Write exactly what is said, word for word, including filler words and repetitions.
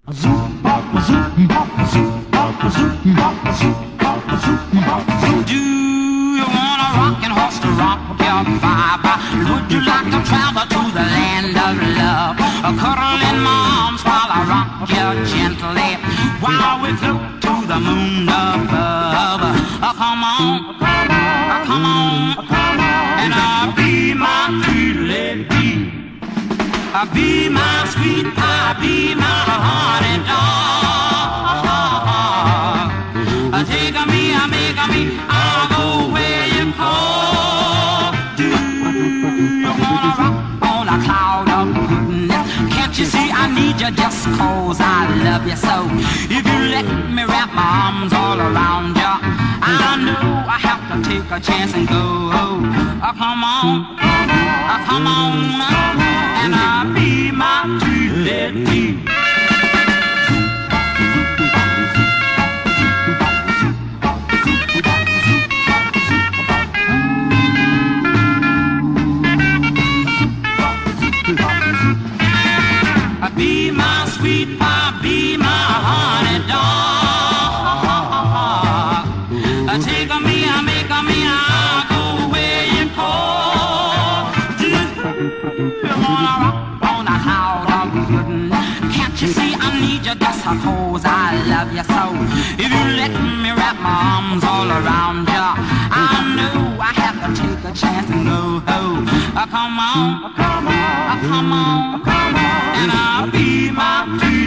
Do you want a rocking horse to rock your baba? Would you like to travel to the land of love? A cuddle in my arms while I rock you gently, while we float to the moon above. Oh, come on, oh, come on, and I'll be my sweet lady. I'll be my sweet pie, be my honey dog. Take me, I make me, I'll go where you call. Do you wanna rock on a cloud of goodness? Can't you see I need you just cause I love you so? If you let me wrap my arms all around you, I know I have to take a chance and go. Oh, come on, oh, come on, and I'll be my sweet lady. Be my sweet pie, be my honey dog. Take me, I make me, I'll go where you call. Do you wanna rock on a cloud of goodness? Can't you see I need you just cause I love you so? If you let me wrap my arms all around you, I know I have to take a chance and go. Oh, come on, come on, come on, and I'll be my